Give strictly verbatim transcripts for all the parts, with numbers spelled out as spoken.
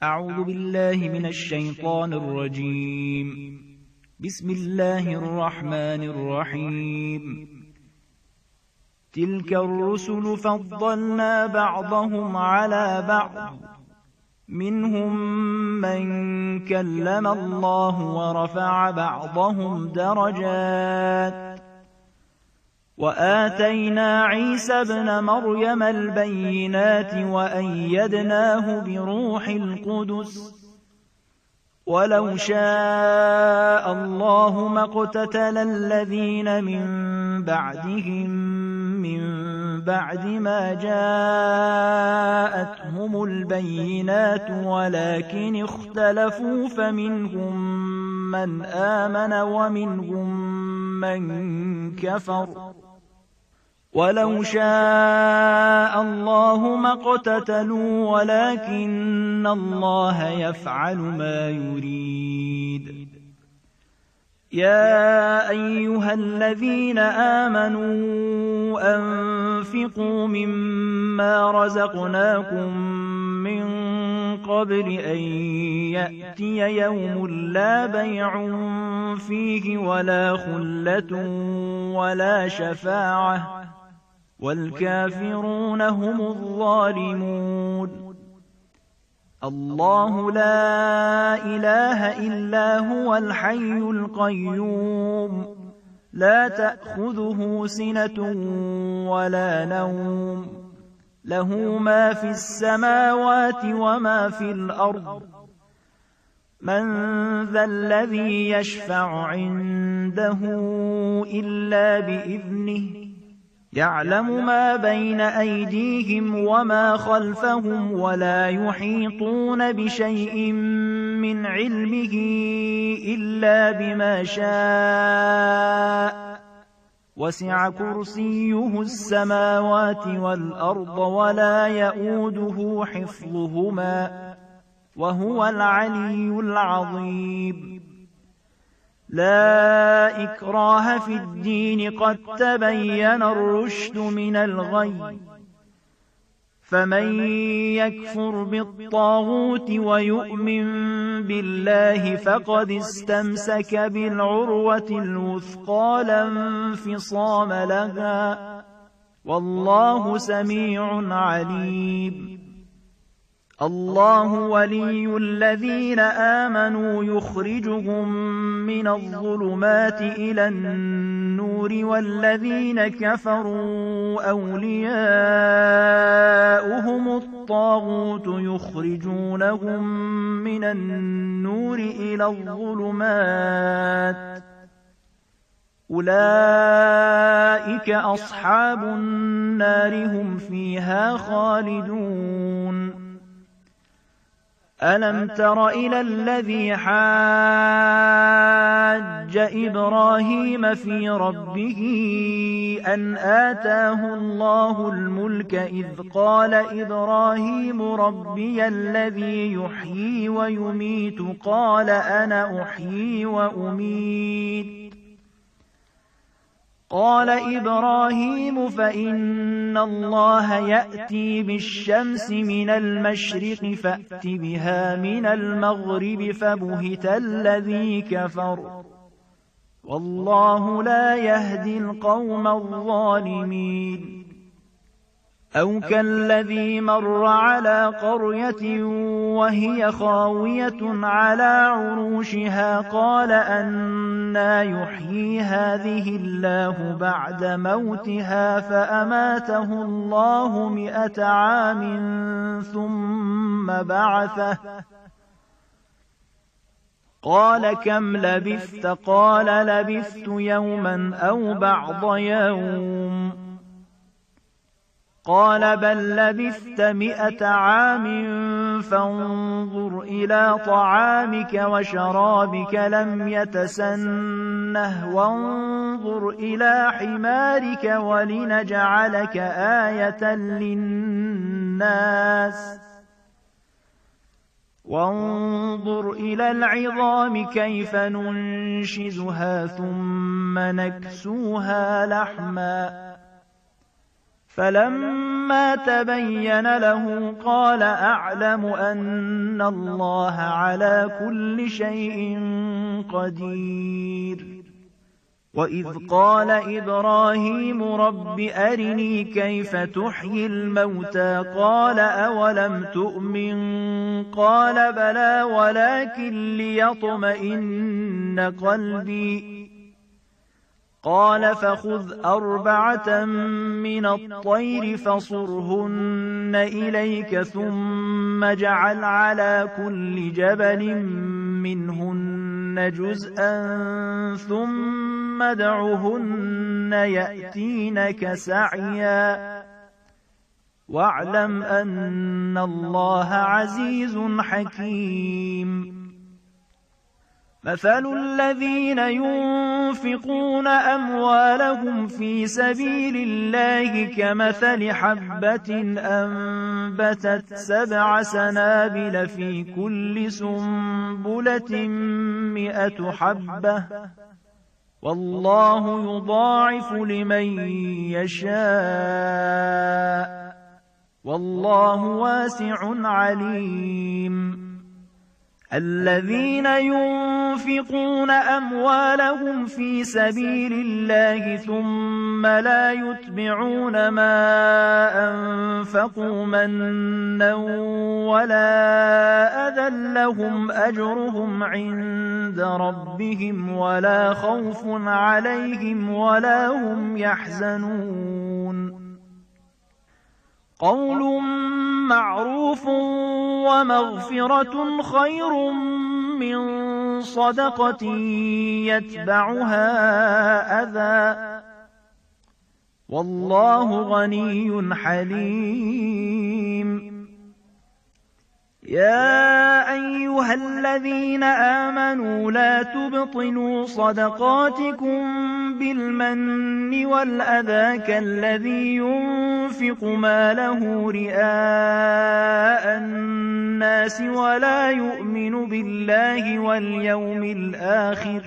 أعوذ بالله من الشيطان الرجيم. بسم الله الرحمن الرحيم. تلك الرسل فضلنا بعضهم على بعض، منهم من كلم الله ورفع بعضهم درجات، وآتينا عيسى ابن مريم البينات وأيدناه بروح القدس، ولو شاء الله ما اقتتل الذين من بعدهم من بعد ما جاءتهم البينات ولكن اختلفوا، فمنهم من آمن ومنهم من كفر، ولو شاء الله ما اقتتلوا ولكن الله يفعل ما يريد. يا أيها الذين آمنوا أنفقوا مما رزقناكم من قبل أن يأتي يوم لا بيع فيه ولا خلة ولا شفاعة، والكافرون هم الظالمون. الله لا إله إلا هو الحي القيوم، لا تأخذه سنة ولا نوم، له ما في السماوات وما في الأرض. من ذا الذي يشفع عنده إلا بإذنه، يعلم ما بين أيديهم وما خلفهم، ولا يحيطون بشيء من علمه إلا بما شاء، وسع كرسيه السماوات والأرض ولا يؤوده حفظهما، وهو العلي العظيم. لا إكراه في الدين، قد تبين الرشد من الغي، فمن يكفر بالطاغوت ويؤمن بالله فقد استمسك بالعروة الوثقى لا انفصام لها، والله سميع عليم. الله ولي الذين آمنوا يخرجهم من الظلمات إلى النور، والذين كفروا أولياؤهم الطاغوت يخرجونهم من النور إلى الظلمات، أولئك أصحاب النار هم فيها خالدون. ألم تر إلى الذي حاج إبراهيم في ربه أن آتاه الله الملك، إذ قال إبراهيم ربي الذي يحيي ويميت، قال أنا أحيي وأميت. قال إبراهيم فإن الله يأتي بالشمس من المشرق فأت بها من المغرب، فبهت الذي كفر، والله لا يهدي القوم الظالمين. أو كالذي مر على قرية وهي خاوية على عروشها، قال أنى يحيي هذه الله بعد موتها، فأماته الله مئة عام ثم بعثه، قال كم لبثت؟ قال لبثت يوما أو بعض يوم، قال بل لبثت مئة عام فانظر إلى طعامك وشرابك لم يتسنه، وانظر إلى حمارك ولنجعلك آية للناس، وانظر إلى العظام كيف ننشزها ثم نكسوها لحما، فلما تبين له قال أعلم أن الله على كل شيء قدير. وإذ قال إبراهيم رب أرني كيف تحيي الموتى قال أولم تؤمن قال بلى ولكن ليطمئن قلبي قال فخذ أربعة من الطير فصرهن إليك ثم اجعل على كل جبل منهن جزءا ثم ادعهن يأتينك سعيا واعلم أن الله عزيز حكيم. مثل الذين ينفقون أموالهم في سبيل الله كمثل حبة أنبتت سبع سنابل في كل سنبلة مئة حبة والله يضاعف لمن يشاء والله واسع عليم. الذين ينفقون أموالهم في سبيل الله ثم لا يتبعون ما أنفقوا منا ولا أذى لهم أجرهم عند ربهم ولا خوف عليهم ولا هم يحزنون. قول معروف ومغفرة خير من صدقة يتبعها أذى والله غني حليم. يا أيها الذين آمنوا لا تبطلوا صدقاتكم بالمن والأذى كالذي ينفق ماله رئاء الناس ولا يؤمن بالله واليوم الآخر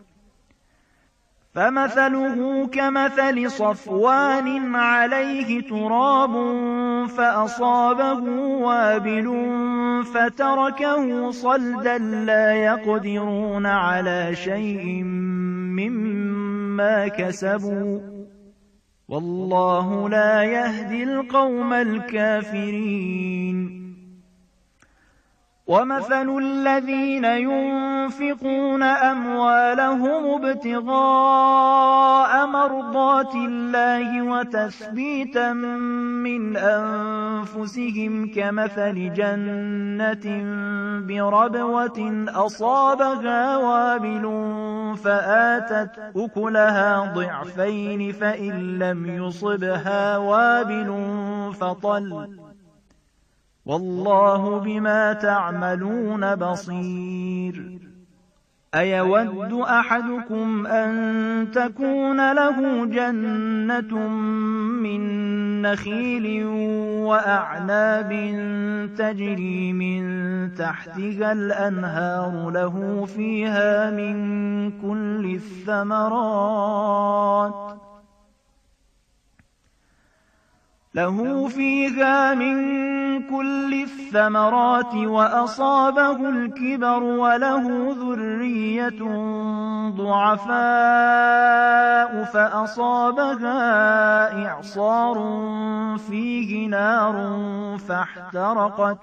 فمثله كمثل صفوان عليه تراب فأصابه وابل فتركه صلدا لا يقدرون على شيء مما كسبوا والله لا يهدي القوم الكافرين. ومثل الذين ينفقون أموالهم ابتغاء مرضات الله وتثبيتا من أنفسهم كمثل جنة بربوة أصابها وابل فآتت أكلها ضعفين فإن لم يصبها وابل فطل والله بما تعملون بصير. أيود أحدكم أن تكون له جنة من نخيل وأعناب تجري من تحتها الأنهار له فيها من كل الثمرات له فيها من كل الثمرات وأصابه الكبر وله ذرية ضعفاء فأصابها إعصار فيه نار فاحترقت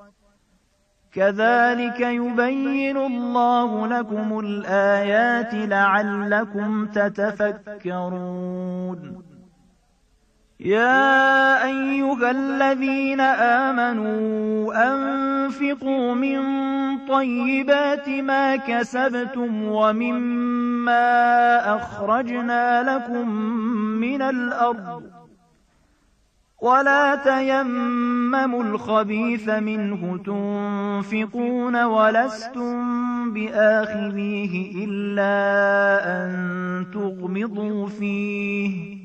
كذلك يبين الله لكم الآيات لعلكم تتفكرون. يا أيها الذين آمنوا أنفقوا من طيبات ما كسبتم ومما أخرجنا لكم من الأرض ولا تيمموا الخبيث منه تنفقون ولستم بآخذيه إلا أن تغمضوا فيه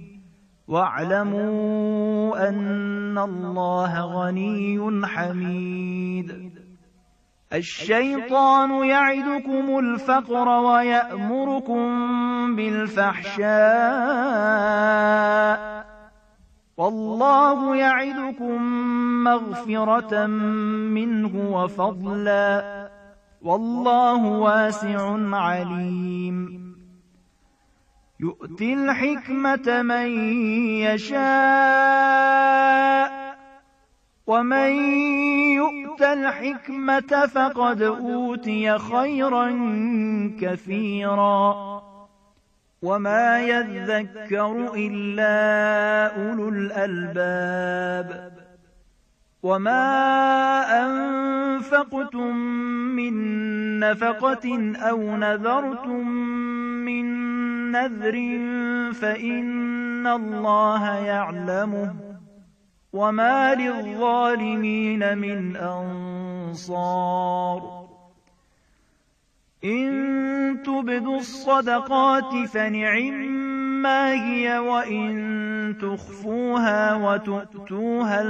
واعلموا أن الله غني حميد. الشيطان يعدكم الفقر ويأمركم بالفحشاء والله يعدكم مغفرة منه وفضلا والله واسع عليم يؤتي الحكمة من يشاء ومن يؤت الحكمة فقد أوتي خيرا كثيرا وما يذكر إلا أولو الألباب وما أنفقتم من نفقة أو نذرتم من نذر فإن الله يعلمه وما للظالمين من أنصار إن تبدوا الصدقات فنعما هي وإن تخفوها وتؤتوها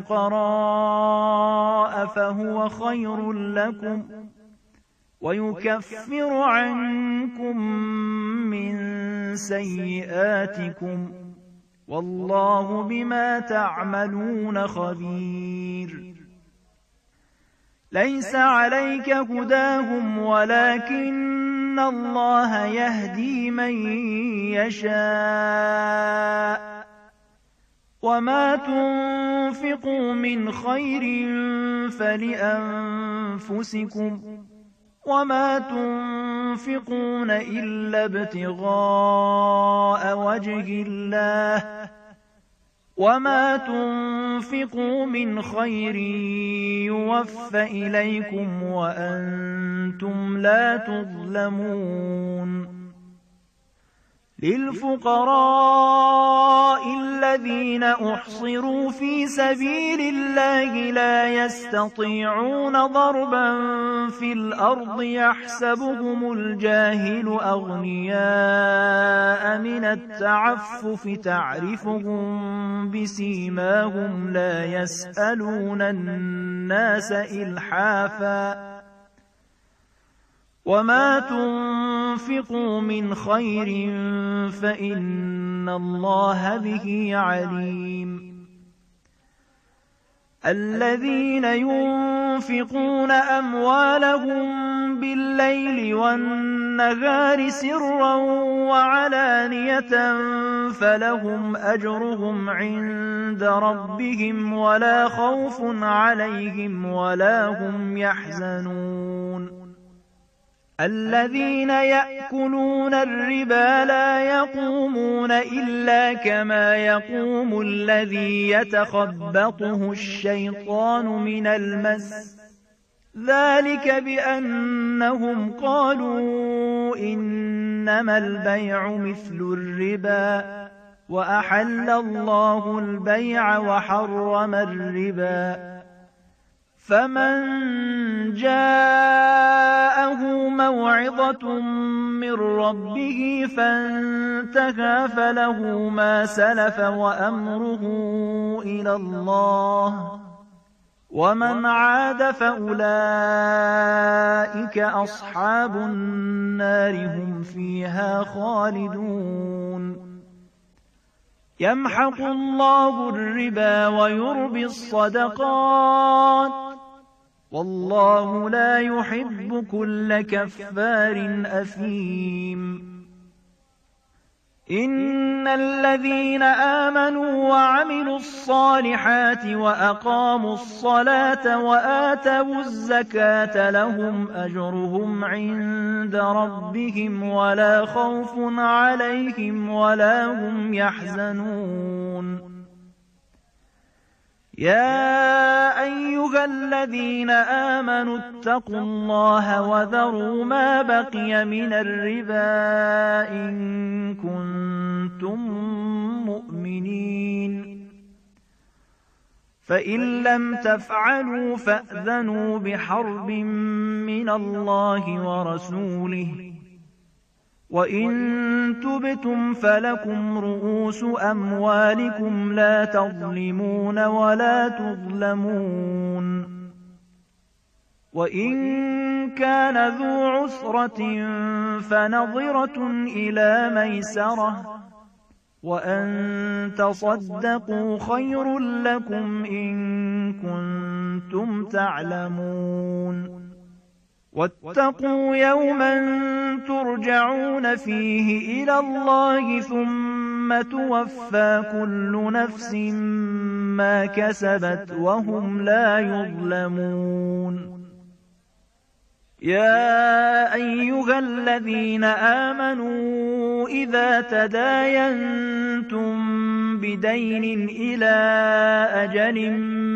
الفقراء فهو خير لكم ويكفر عنكم من سيئاتكم والله بما تعملون خبير ليس عليك هداهم ولكن الله يهدي من يشاء وما تنفقوا من خير فلأنفسكم وما تنفقون إلا ابتغاء وجه الله وما تنفقوا من خير يوفى إليكم وأنتم لا تظلمون للفقراء الذين أحصروا في سبيل الله لا يستطيعون ضربا في الأرض يحسبهم الجاهل أغنياء من التعفف تعرفهم بسيماهم لا يسألون الناس إلحافا وما تنفقوا من خير فإن الله به عليم الذين ينفقون أموالهم بالليل والنهار سرا وعلانية فلهم أجرهم عند ربهم ولا خوف عليهم ولا هم يحزنون الذين يأكلون الربا لا يقومون إلا كما يقوم الذي يتخبطه الشيطان من المس ذلك بأنهم قالوا إنما البيع مثل الربا وأحل الله البيع وحرم الربا فمن جاءه موعظة من ربه فانتهى فله ما سلف وأمره إلى الله ومن عاد فأولئك أصحاب النار هم فيها خالدون يمحق الله الربا ويربي الصدقات والله لا يحب كل كفار أثيم إن الذين آمنوا وعملوا الصالحات وأقاموا الصلاة وآتوا الزكاة لهم أجرهم عند ربهم ولا خوف عليهم ولا هم يحزنون يا أيها الذين آمنوا اتقوا الله وذروا ما بقي من الربا إن كنتم مؤمنين فإن لم تفعلوا فأذنوا بحرب من الله ورسوله وإن تبتم فلكم رؤوس أموالكم لا تظلمون ولا تظلمون وإن كان ذو عسرة فنظرة إلى ميسرة وأن تصدقوا خير لكم إن كنتم تعلمون واتقوا يوما ترجعون فيه إلى الله ثم توفى كل نفس ما كسبت وهم لا يظلمون يا أيها الذين آمنوا إذا تداينتم بدين إلى أجل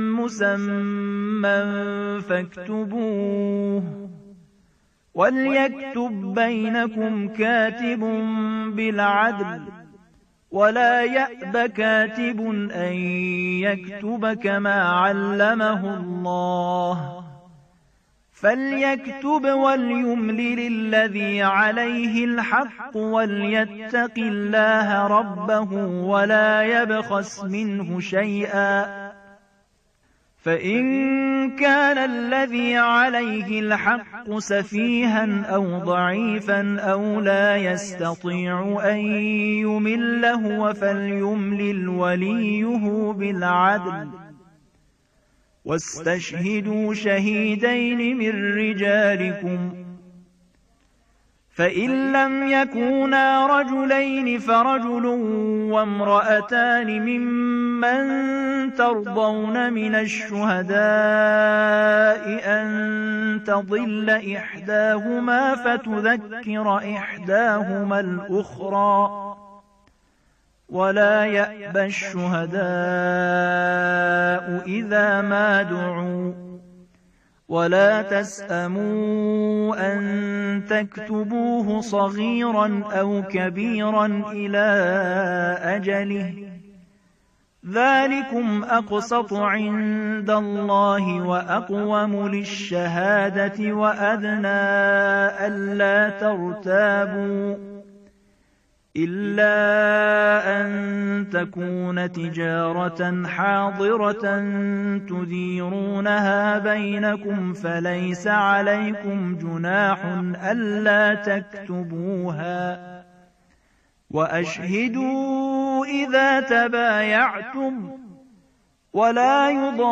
مسمى فاكتبوه وليكتب بينكم كاتب بالعدل ولا يأب كاتب أن يكتب كما علمه الله فليكتب وليملل الذي عليه الحق وليتق الله ربه ولا يبخس منه شيئا فإن كان الذي عليه الحق سفيها أو ضعيفا أو لا يستطيع أن يمل هو فليملل وليه بالعدل واستشهدوا شهيدين من رجالكم فإن لم يكونا رجلين فرجل وامرأتان ممن ترضون من الشهداء أن تضل إحداهما فتذكر إحداهما الأخرى ولا يأبى الشهداء إذا ما دعوا ولا تسأموا أن تكتبوه صغيرا أو كبيرا إلى أجله ذلكم أقسط عند الله وأقوم للشهادة وأدنى ألا ترتابوا إلا أن تكون تجارة حاضرة تديرونها بينكم فليس عليكم جناح ألا تكتبوها وأشهدوا إذا تبايعتم ولا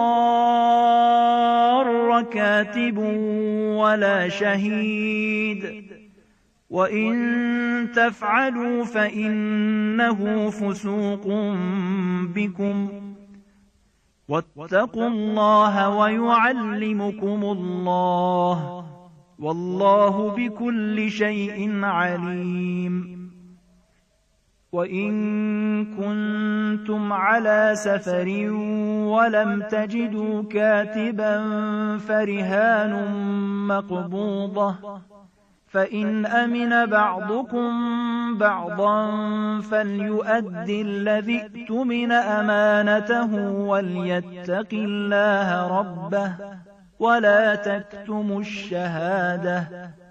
يضار كاتب ولا شهيد وإن تفعلوا فإنه فسوق بكم واتقوا الله ويعلمكم الله والله بكل شيء عليم وإن كنتم على سفر ولم تجدوا كاتبا فرهان مقبوضة فإن أمن بعضكم بعضا فليؤد الذي ائتمن أمانته وليتق الله ربه ولا تكتموا الشهادة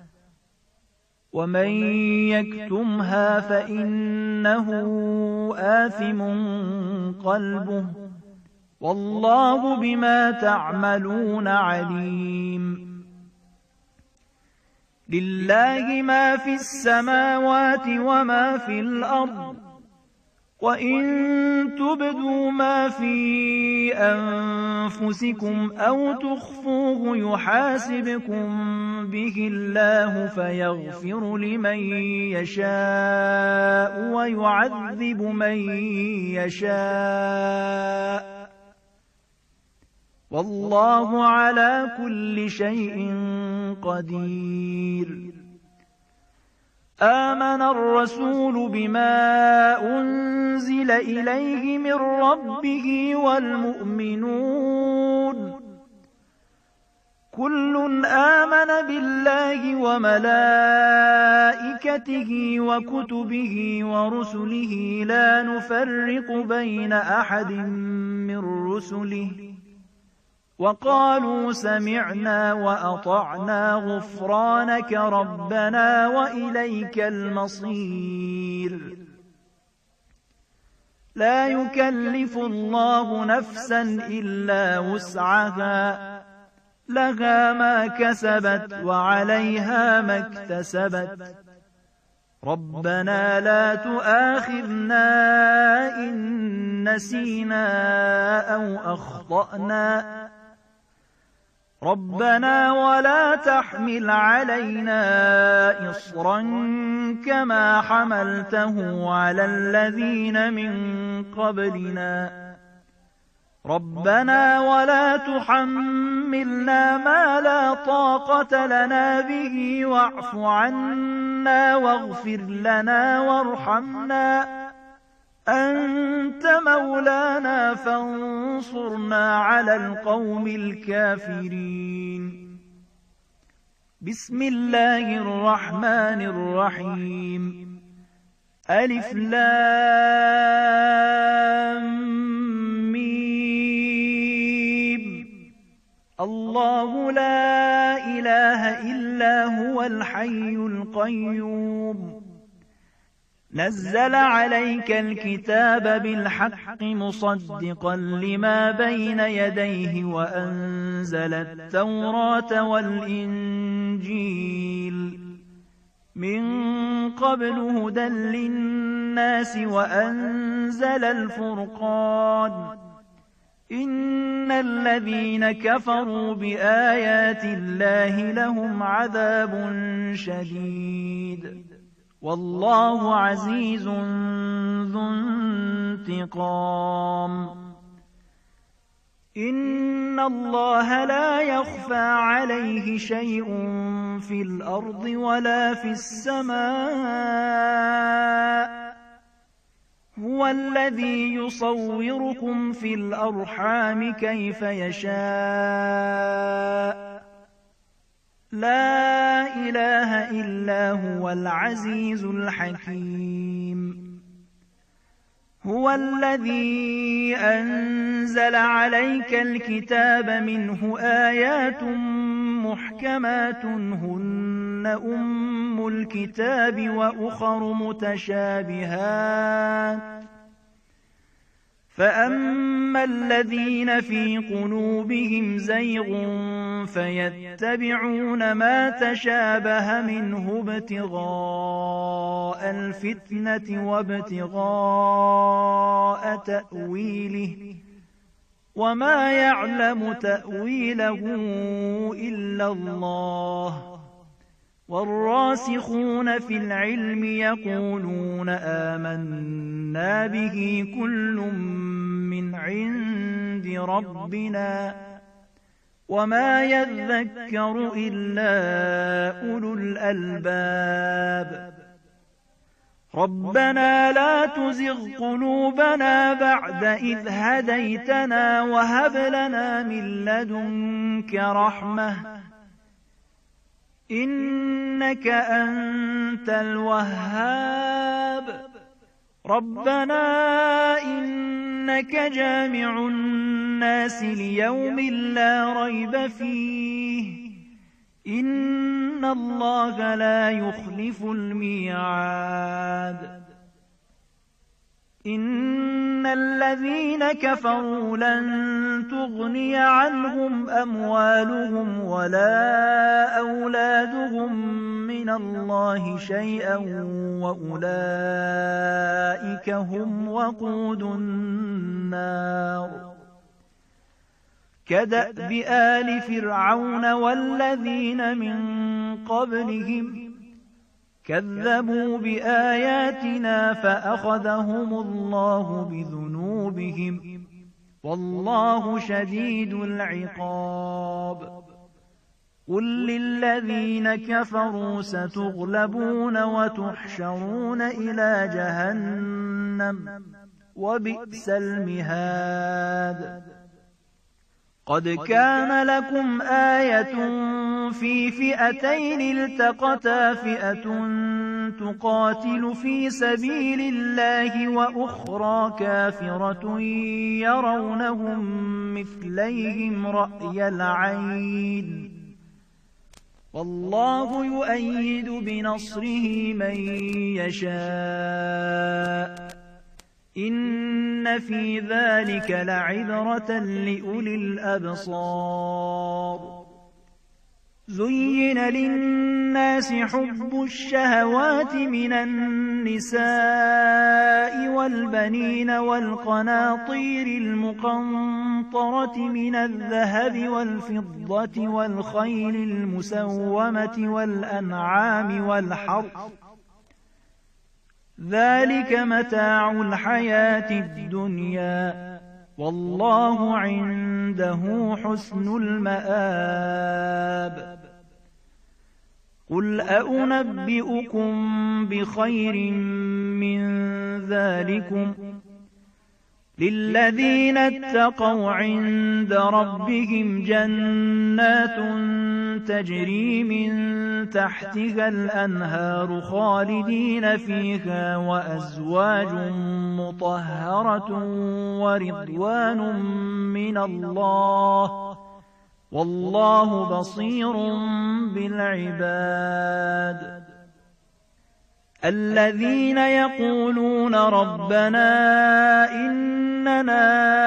ومن يكتمها فإنه آثم قلبه والله بما تعملون عليم لله ما في السماوات وما في الأرض وإن تبدوا ما في أنفسكم أو تخفوه يحاسبكم به الله فيغفر لمن يشاء ويعذب من يشاء والله على كل شيء قدير آمن الرسول بما أنزل إليه من ربه والمؤمنون كل آمن بالله وملائكته وكتبه ورسله لا نفرق بين أحد من رسله وقالوا سمعنا وأطعنا غفرانك ربنا وإليك المصير لا يكلف الله نفسا إلا وسعها لها ما كسبت وعليها ما اكتسبت ربنا لا تؤاخذنا إن نسينا أو أخطأنا ربنا ولا تحمل علينا إصرا كما حملته على الذين من قبلنا ربنا ولا تحملنا ما لا طاقة لنا به واعف عنا واغفر لنا وارحمنا أنت مولانا فانصرنا على القوم الكافرين. بسم الله الرحمن الرحيم. ألف لام ميم. الله لا إله إلا هو الحي القيوم نزل عليك الكتاب بالحق مصدقا لما بين يديه وأنزل التوراة والإنجيل من قبل هدى للناس وأنزل الفرقان إن الذين كفروا بآيات الله لهم عذاب شديد والله عزيز ذو انتقام. إن الله لا يخفى عليه شيء في الأرض ولا في السماء هو الذي يصوركم في الأرحام كيف يشاء لا إله إلا هو العزيز الحكيم. هو الذي أنزل عليك الكتاب منه آيات محكمات هن أم الكتاب وأخر متشابهات فأما الذين في قلوبهم زيغ فيتبعون ما تشابه منه ابتغاء الفتنة وابتغاء تأويله وما يعلم تأويله إلا الله والراسخون في العلم يقولون آمنا به كل من عند ربنا وما يذكر إلا أولو الألباب. ربنا لا تزغ قلوبنا بعد إذ هديتنا وهب لنا من لدنك رحمة إنك أنت الوهاب. ربنا إنك جامع الناس ليوم لا ريب فيه إن الله لا يخلف الميعاد. إن الذين كفروا لن تغني عنهم أموالهم ولا أولادهم من الله شيئا وأولئك هم وقود النار. كدأب آل فرعون والذين من قبلهم كذبوا بآياتنا فأخذهم الله بذنوبهم والله شديد العقاب. قل للذين كفروا ستغلبون وتحشرون إلى جهنم وبئس المهاد. قد كان لكم آية في فئتين التقتا فئة تقاتل في سبيل الله وأخرى كافرة يرونهم مثليهم رأي العين والله يؤيد بنصره من يشاء إن في ذلك لعبرة لأولي الأبصار. زين للناس الناس حب الشهوات من النساء والبنين والقناطير المقنطرة من الذهب والفضة والخيل المسومة والأنعام والحرث ذلك متاع الحياة الدنيا والله عنده حسن المآب قل أأنبئكم بخير من ذلكم للذين اتقوا عند ربهم جنات تجري من تحتها الأنهار خالدين فيها وأزواج مطهرة ورضوان من الله والله بصير بالعباد الذين يقولون ربنا إننا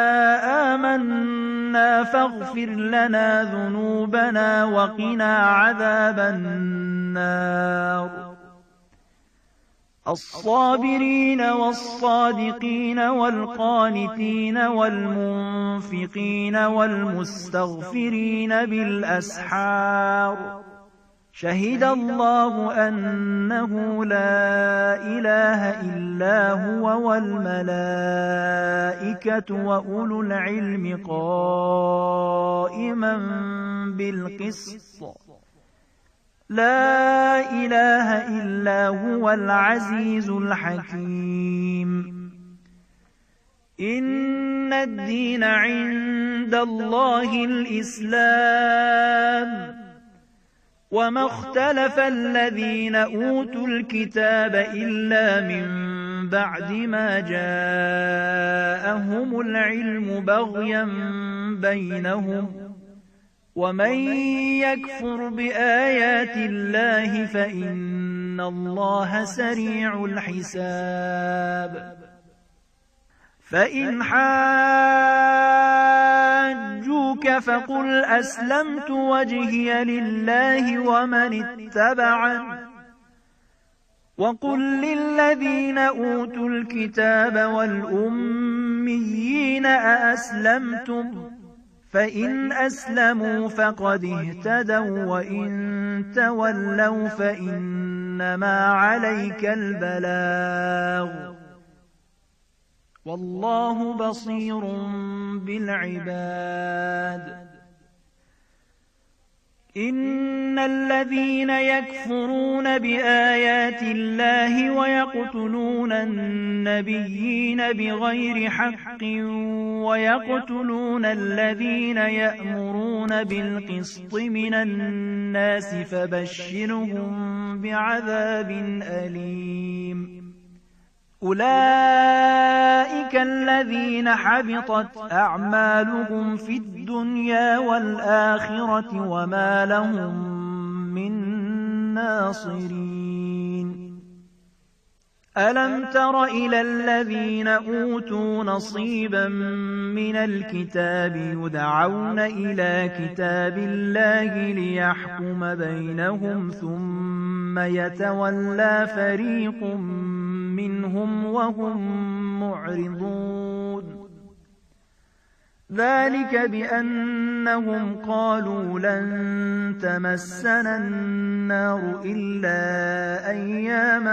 آمنا فاغفر لنا ذنوبنا وقنا عذاب النار الصابرين والصادقين والقانتين والمنفقين والمستغفرين بالأسحار شهد الله أنه لا إله إلا هو والملائكة وأولو العلم قائما بالقسط لا إله إلا هو العزيز الحكيم إن الدين عند الله الإسلام وما اختلف الذين أوتوا الكتاب إلا من بعد ما جاءهم العلم بغيا بينهم ومن يكفر بآيات الله فإن الله سريع الحساب فإن حاجوك فقل أسلمت وجهي لله ومن اتبعني وقل للذين أوتوا الكتاب والأميين أأسلمتم فإن أسلموا فقد اهتدوا وإن تولوا فإنما عليك البلاغ والله بصير بالعباد إن الذين يكفرون بآيات الله ويقتلون النبيين بغير حق ويقتلون الذين يأمرون بالقسط من الناس فبشرهم بعذاب أليم أولئك الذين حبطت أعمالهم في الدنيا والآخرة وما لهم من ناصرين ألم تر إلى الذين أوتوا نصيبا من الكتاب يدعون إلى كتاب الله ليحكم بينهم ثم يتولى فريق منهم وهم معرضون ذلك بأنهم قالوا لن تمسنا النار إلا أياما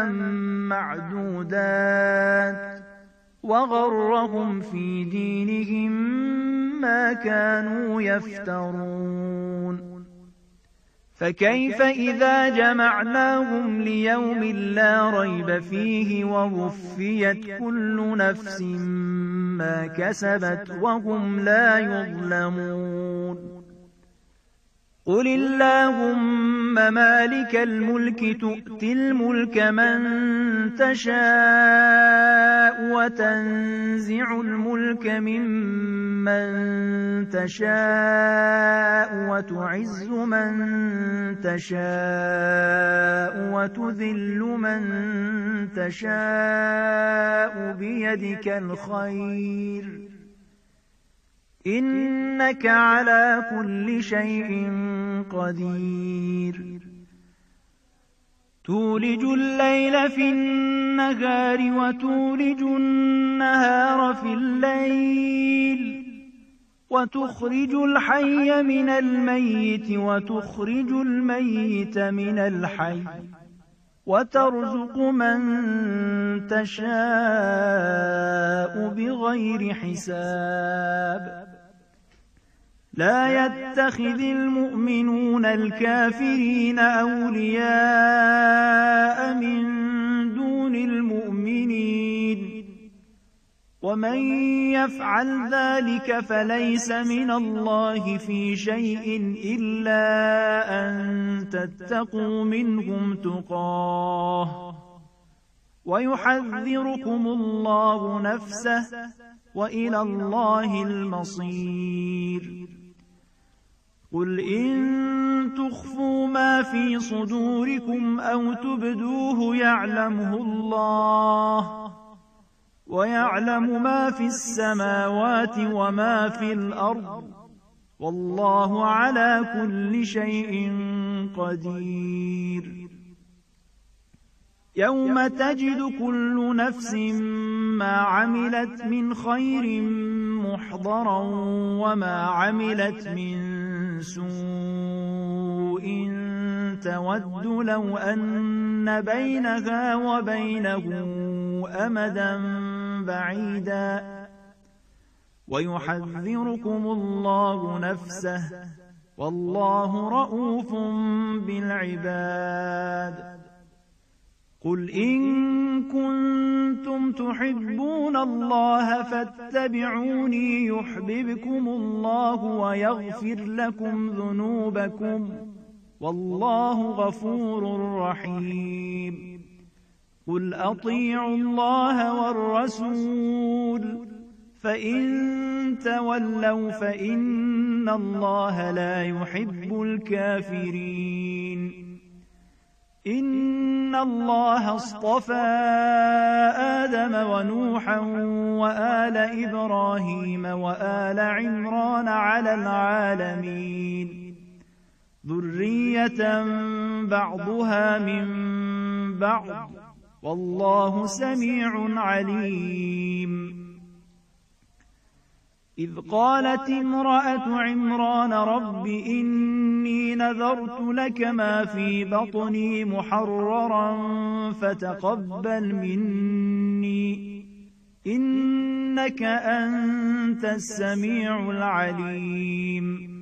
معدودات وغرهم في دينهم ما كانوا يفترون فكيف إذا جمعناهم ليوم لا ريب فيه ووفيت كل نفس ما كسبت وهم لا يظلمون قل اللهم مالك الملك تؤتي الملك من تشاء وتنزع الملك ممن تشاء وتعز من تشاء وتذل من تشاء بيدك الخير إنك على كل شيء قدير تولج الليل في النهار وتولج النهار في الليل وتخرج الحي من الميت وتخرج الميت من الحي وترزق من تشاء بغير حساب لا يتخذ المؤمنون الكافرين أولياء من دون المؤمنين ومن يفعل ذلك فليس من الله في شيء إلا أن تتقوا منهم تقاه ويحذركم الله نفسه وإلى الله المصير قل إن تخفوا ما في صدوركم أو تبدوه يعلمه الله ويعلم ما في السماوات وما في الأرض والله على كل شيء قدير يوم تجد كل نفس ما عملت من خير محضرا وما عملت من سوء تود لو أن بينها وبينه أمدا بعيدا ويحذركم الله نفسه والله رءوف بالعباد قل إن كنتم تحبون الله فاتبعوني يحببكم الله ويغفر لكم ذنوبكم والله غفور رحيم قل أطيعوا الله والرسول فإن تولوا فإن الله لا يحب الكافرين إن الله اصطفى آدم ونوحا وآل إبراهيم وآل عمران على العالمين ذرية بعضها من بعض والله سميع عليم إذ قالت امرأة عمران رب إني نذرت لك ما في بطني محررا فتقبل مني إنك أنت السميع العليم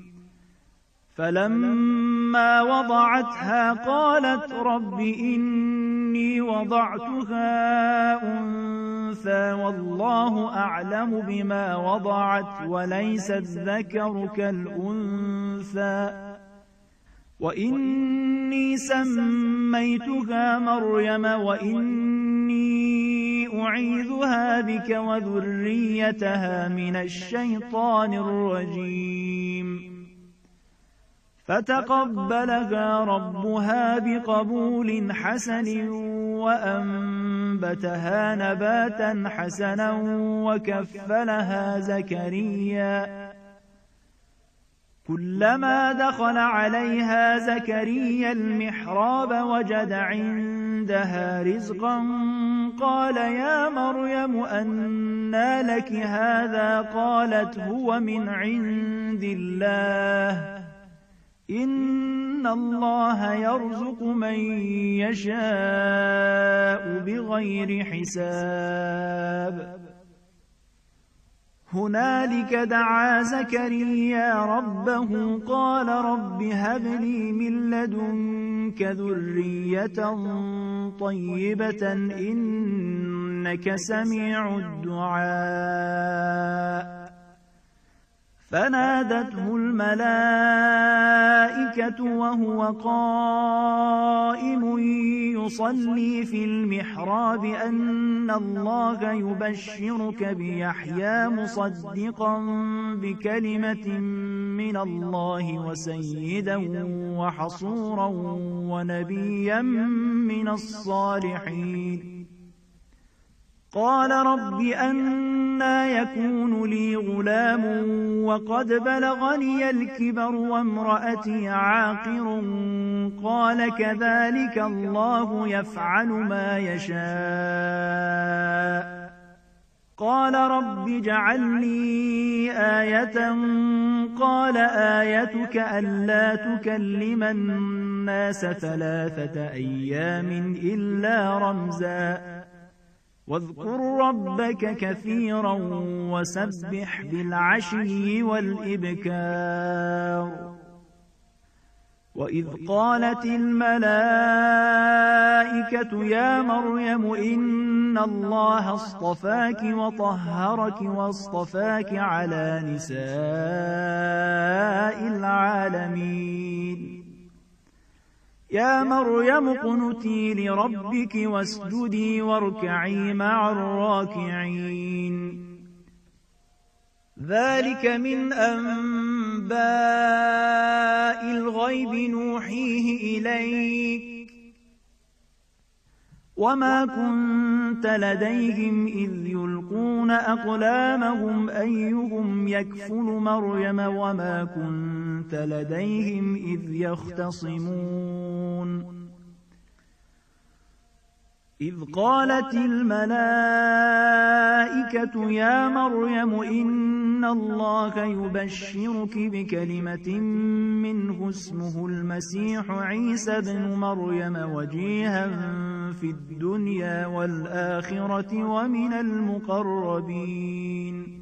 فلما وضعتها قالت رب إني وضعتها أنثى والله أعلم بما وضعت وليس الذكر كالأنثى وإني سميتها مريم وإني أعيذها بك وذريتها من الشيطان الرجيم فتقبلها ربها بقبول حسن وأنبتها نباتا حسنا وكفلها زكريا كلما دخل عليها زكريا المحراب وجد عندها رزقا قال يا مريم أنى لك هذا قالت هو من عند الله إن الله يرزق من يشاء بغير حساب هنالك دعا زكريا ربه قال رب هب لي من لدنك ذرية طيبة إنك سميع الدعاء فنادته الملائكة وهو قائم يصلي في المحراب أن الله يبشرك بيحيى مصدقا بكلمة من الله وسيدا وحصورا ونبيا من الصالحين قال رب أن أنى يكون لي غلام وقد بلغني الكبر وامرأتي عاقر قال كذلك الله يفعل ما يشاء قال رب اجعل لي آية قال آيتك ألا تكلم الناس ثلاثة أيام إلا رمزا واذكر ربك كثيرا وسبح بالعشي والإبكار وإذ قالت الملائكة يا مريم إن الله اصطفاك وطهرك واصطفاك على نساء العالمين يا مريم اقنتي لربك واسجدي واركعي مع الراكعين ذلك من أنباء الغيب نوحيه إليك وما كنت لديهم إذ يلقون أقلامهم أيهم يكفل مريم وما كنت لديهم إذ يختصمون إذ قالت الملائكة يا مريم إن الله يبشرك بكلمة منه اسمه المسيح عيسى بن مريم وجيها في الدنيا والآخرة ومن المقربين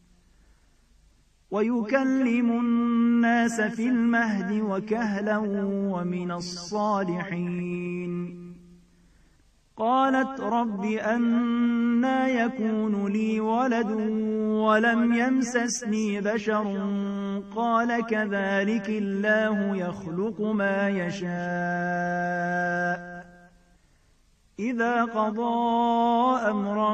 ويكلم الناس في المهد وكهلا ومن الصالحين قالت رب أنى يكون لي ولد ولم يمسسني بشر قال كذلك الله يخلق ما يشاء إذا قضى أمرا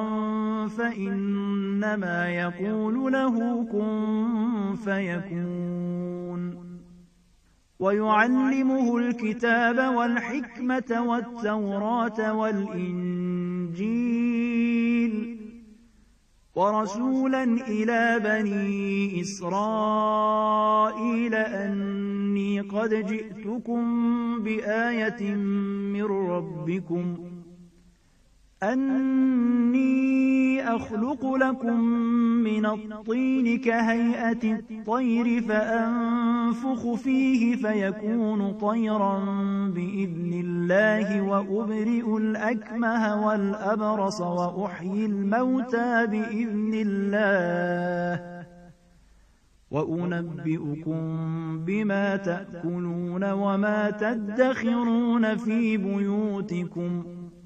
فإنما يقول له كن فيكون ويعلمه الكتاب والحكمة والتوراة والإنجيل ورسولا إلى بني إسرائيل أني قد جئتكم بآية من ربكم أني أخلق لكم من الطين كهيئة الطير فأنفخ فيه فيكون طيرا بإذن الله وأبرئ الأكمه والأبرص وأحيي الموتى بإذن الله وأنبئكم بما تأكلون وما تدخرون في بيوتكم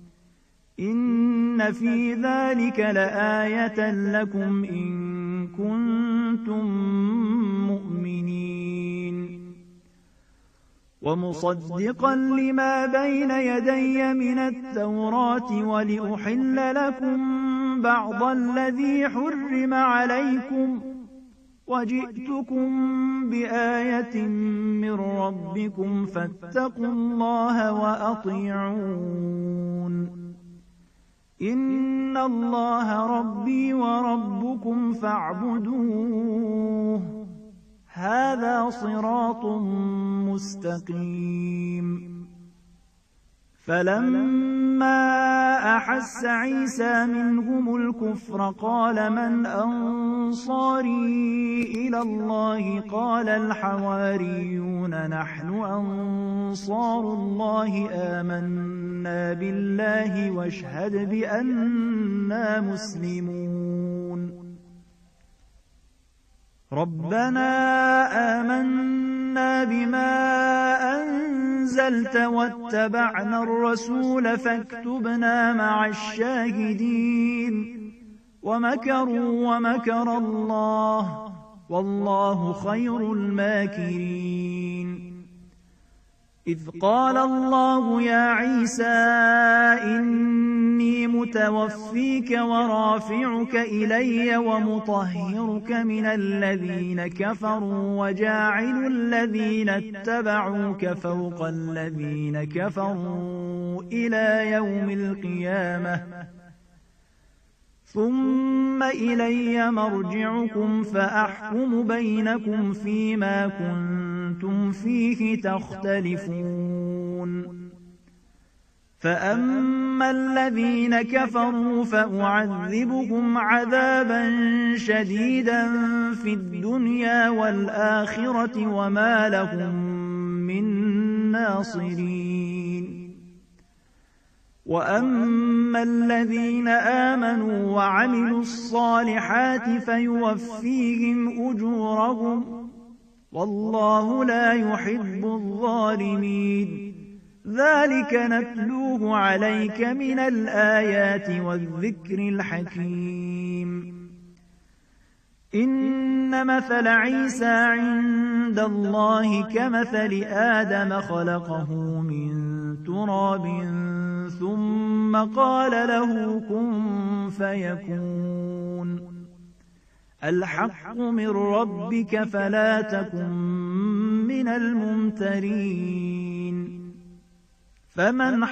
إن في ذلك لآية لكم إن كنتم مؤمنين ومصدقا لما بين يدي من التوراة ولأحل لكم بعض الذي حرم عليكم وجئتكم بآية من ربكم فاتقوا الله وأطيعون إن الله ربي وربكم فاعبدوه هذا صراط مستقيم فلما أحس عيسى منهم الكفر قال من أنصاري إلى الله قال الحواريون نحن أنصار الله آمنا بالله واشهد بأننا مسلمون ربنا آمنا بما أنزلت واتبعنا الرسول فاكتبنا مع الشاهدين ومكروا ومكر الله والله خير الماكرين إذ قال الله يا عيسى إني متوفيك ورافعك إلي ومطهرك من الذين كفروا وجاعل الذين اتبعوك فوق الذين كفروا إلى يوم القيامة ثم إلي مرجعكم فأحكم بينكم فيما كنتم فيه تختلفون فأما الذين كفروا فأعذبهم عذابا شديدا في الدنيا والآخرة وما لهم من ناصرين وأما الذين آمنوا وعملوا الصالحات فيوفيهم أجورهم والله لا يحب الظالمين ذلك نتلوه عليك من الآيات والذكر الحكيم إن مثل عيسى عند الله كمثل آدم خلقه من تراب ثم قال له كن فيكون الحق من ربك فلا تكن من الممترين فمن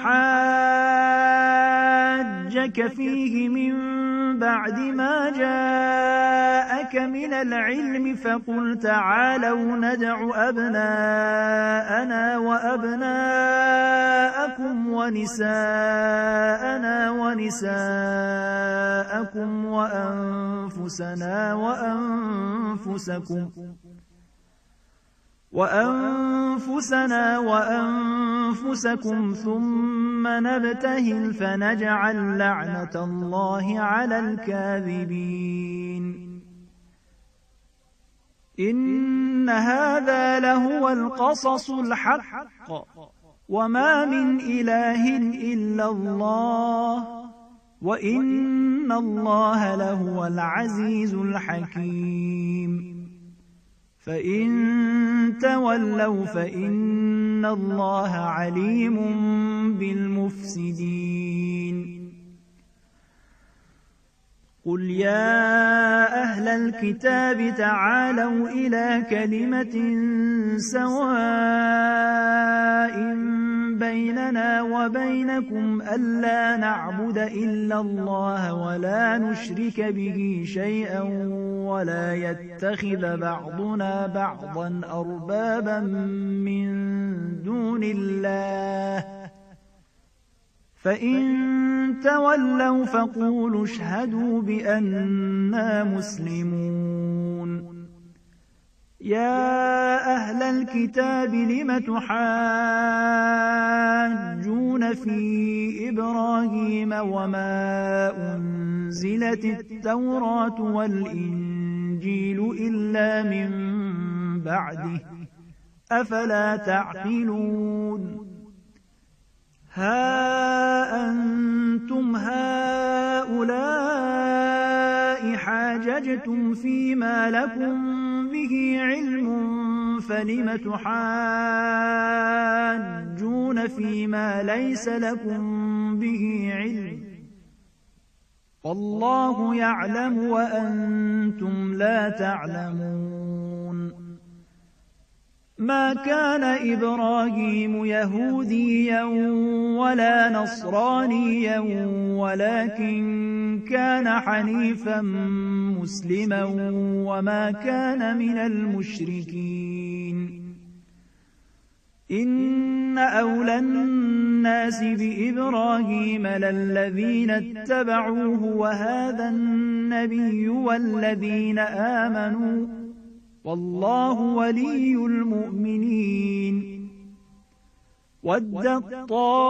حاجك فيه من بعد ما جاءك من العلم فقل تعالوا ندع أبناءنا وأبناءكم ونساءنا ونساءكم وأنفسنا وأنفسكم وأنفسنا وأنفسكم ثم نبتهل فنجعل لعنة الله على الكاذبين إن هذا لهو القصص الحق وما من إله إلا الله وإن الله لهو العزيز الحكيم فإن تولوا فإن الله عليم بالمفسدين قل يا أهل الكتاب تعالوا إلى كلمة سواء بيننا وبينكم ألا نعبد إلا الله ولا نشرك به شيئا ولا يتخذ بعضنا بعضا أربابا من دون الله فإن تولوا فقولوا اشهدوا بأننا مسلمون يا أهل الكتاب لم تحاجون في إبراهيم وما أنزلت التوراة والإنجيل إلا من بعده أفلا تعقلون ها أنتم هؤلاء حاججتم فيما لكم به علم فلم تحاجون فيما ليس لكم به علم والله يعلم وأنتم لا تعلمون ما كان إبراهيم يهوديا ولا نصرانيا ولكن كان حنيفا مسلما وما كان من المشركين إن أولى الناس بإبراهيم للذين اتبعوه وهذا النبي والذين آمنوا والله ولي المؤمنين ودت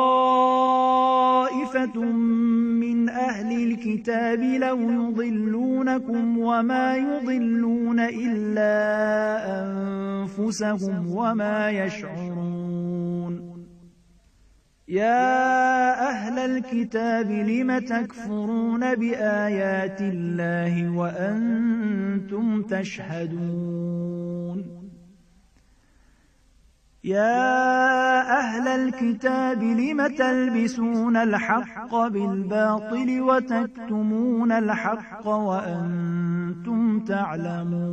طائفة من أهل الكتاب لو يضلونكم وما يضلون إلا أنفسهم وما يشعرون يا أهل الكتاب لم تكفرون بآيات الله وأنتم تشهدون يا أهل الكتاب لم تلبسون الحق بالباطل وتكتمون الحق وأنتم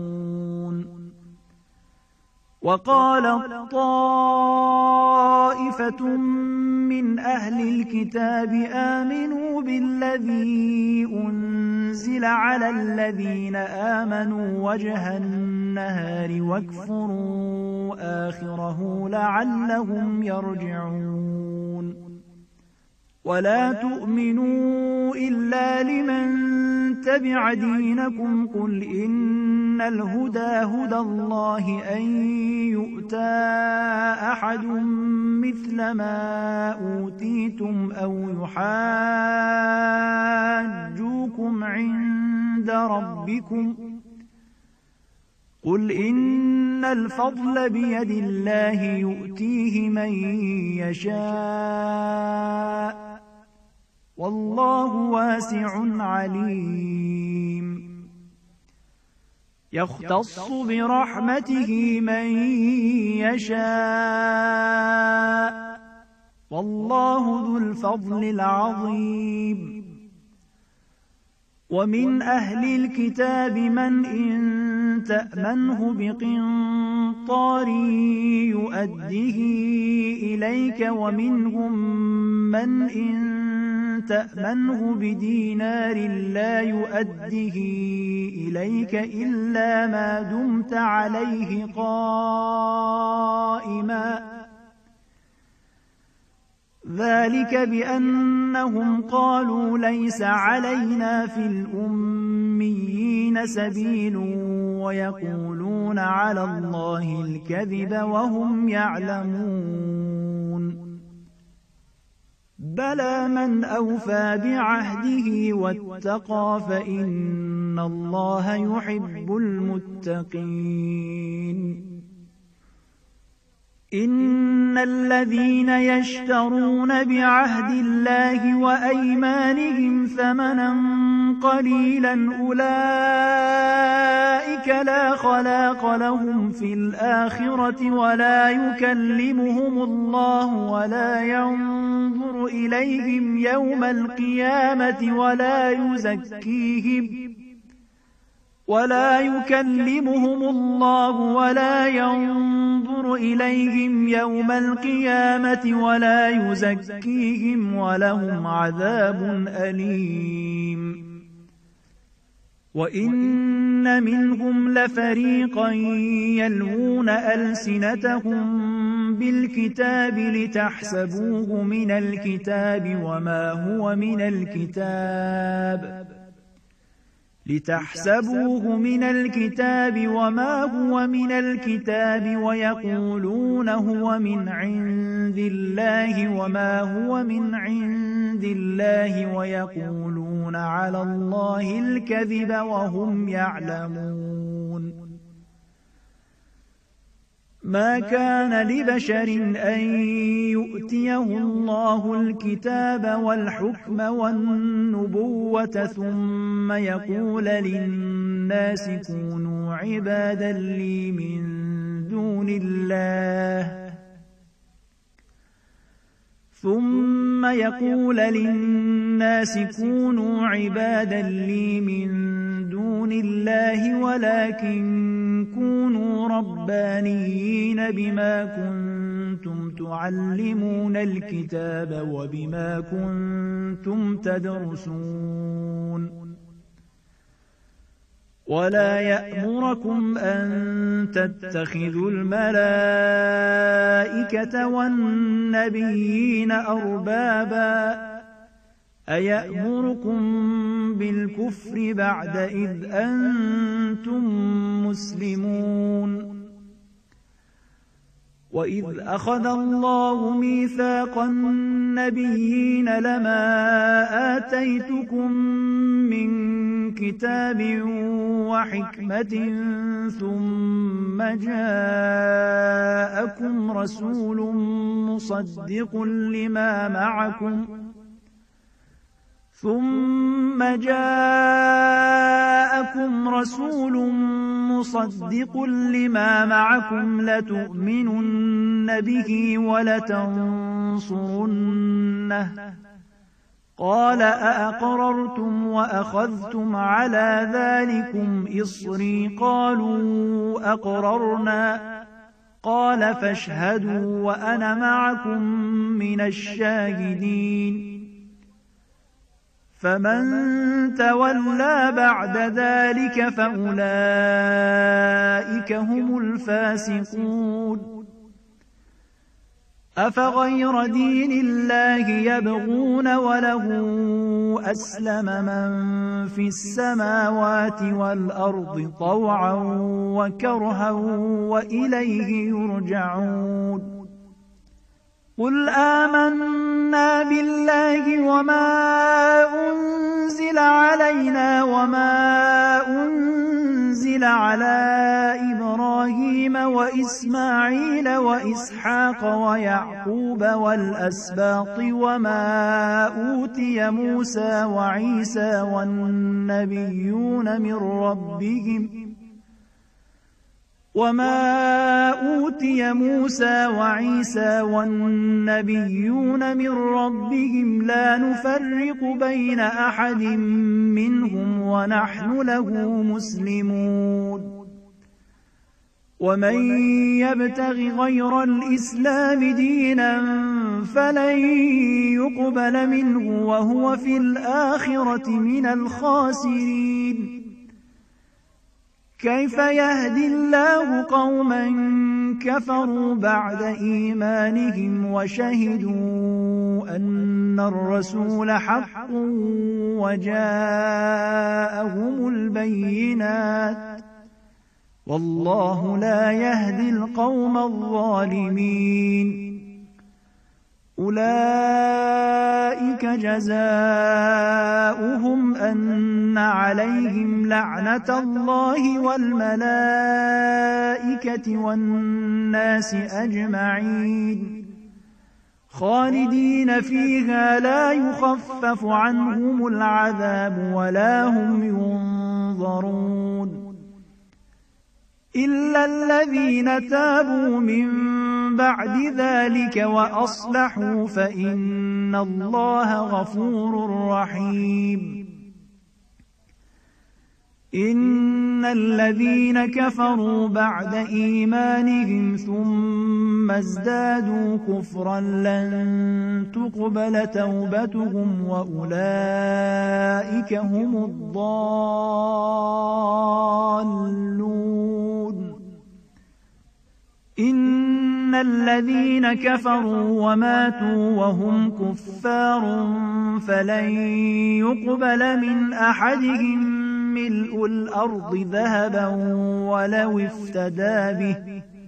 تعلمون وقال الطائفة طائفة من أهل الكتاب آمنوا بالذي أنزل على الذين آمنوا وجه النهار واكفروا آخره لعلهم يرجعون ولا تؤمنوا إلا لمن تبع دينكم قل إن الهدى هدى الله أن يؤتى أحد مثل ما أوتيتم أو يحاجوكم عند ربكم قل إن الفضل بيد الله يؤتيه من يشاء والله واسع عليم يختص برحمته من يشاء والله ذو الفضل العظيم ومن أهل الكتاب من إن تأمنه بقنطار يؤديه إليك ومنهم من إن تأمنه بدينار لا يؤديه إليك إلا ما دمت عليه قائما ذلك بأنهم قالوا ليس علينا في الأميين سبيل ويقولون على الله الكذب وهم يعلمون بلى من أوفى بعهده واتقى فإن الله يحب المتقين إن الذين يشترون بعهد الله وأيمانهم ثمنا قليلا أولئك لا خلاق لهم في الآخرة ولا يكلمهم الله ولا ينظر إليهم يوم القيامة ولا يزكيهم ولا يكلمهم الله ولا ينظر إليهم يوم القيامة ولا يزكيهم ولهم عذاب أليم وإن منهم لفريقا يلوون ألسنتهم بالكتاب لتحسبوه من الكتاب وما هو من الكتاب لتحسبوه من الكتاب وما هو من الكتاب ويقولون هو من عند الله وما هو من عند الله ويقولون على الله الكذب وهم يعلمون ما كان لبشر أن يؤتيه الله الكتاب والحكم والنبوة ثم يقول للناس كونوا عبادا لي من دون الله ثم يقول للناس كونوا عبادا لي من دون الله ولكن كونوا ربانيين بما كنتم تعلمون الكتاب وبما كنتم تدرسون ولا يأمركم أن تتخذوا الملائكة والنبيين أربابا أيأمركم بالكفر بعد إذ أنتم مسلمون وإذ أخذ الله ميثاق النبيين لما آتيتكم من كتاب وحكمة ثم جاءكم رسول مصدق لما معكم ثم جاءكم رسول مصدق لما معكم لتؤمنن به ولتنصرنه قال أأقررتم وأخذتم على ذلكم إصري قالوا أقررنا قال فاشهدوا وأنا معكم من الشاهدين فمن تولى بعد ذلك فأولئك هم الفاسقون أفغير دين الله يبغون وله أسلم من في السماوات والأرض طوعا وكرها وإليه يرجعون قل آمنا بالله وما أنزل علينا وما أنزل على إبراهيم وإسماعيل وإسحاق ويعقوب والأسباط وما أوتي موسى وعيسى والنبيون من ربهم وما أوتي موسى وعيسى والنبيون من ربهم لا نفرق بين أحد منهم ونحن له مسلمون ومن يبتغ غير الإسلام دينا فلن يقبل منه وهو في الآخرة من الخاسرين كيف يهدي الله قوما كفروا بعد إيمانهم وشهدوا أن الرسول حق وجاءهم البينات والله لا يهدي القوم الظالمين أولئك جزاؤهم أن عليهم لعنة الله والملائكة والناس أجمعين خالدين فيها لا يخفف عنهم العذاب ولا هم ينظرون إلا الذين تابوا من بعد ذلك وأصلحوا فإن الله غفور رحيم إن الذين كفروا بعد إيمانهم ثم ازدادوا كفرا لن تقبل توبتهم وأولئك هم الضالون إن الذين كفروا وماتوا وهم كفار فلن يقبل من أحدهم ملء الأرض ذهبا ولو افتدى به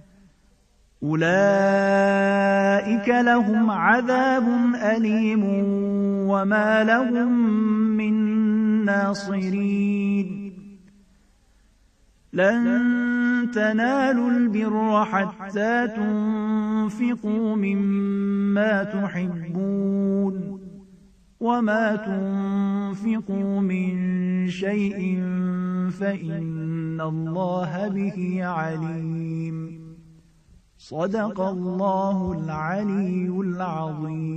أولئك لهم عذاب أليم وما لهم من ناصرين لن تنالوا البر حتى تنفقوا مما تحبون وما تنفقوا من شيء فإن الله به عليم صدق الله العلي العظيم.